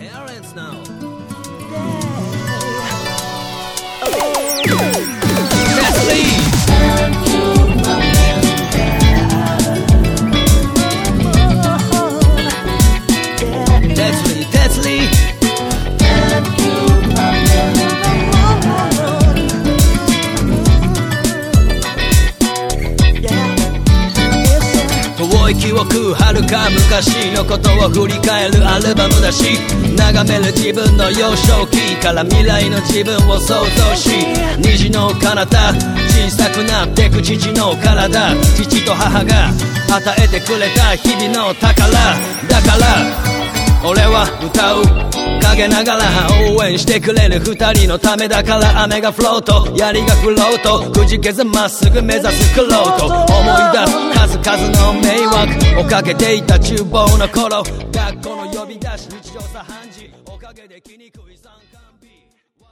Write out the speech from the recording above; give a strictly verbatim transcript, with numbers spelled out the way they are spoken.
Parents now. Let's leave. Let's leave. Let's leave.遠い記憶はるか昔のことを振り返るアルバムだし、眺める自分の幼少期から未来の自分を想像し、虹の彼方小さくなってく父の体、父と母が与えてくれた日々の宝だから、俺は歌う陰ながら応援してくれる二人のためだから、雨がフロート槍がフロートくじけずまっすぐ目指すクロート、思い出す数々の迷惑をかけていた厨房の頃、学校の呼び出し日常茶飯事おかげで気に食い参観日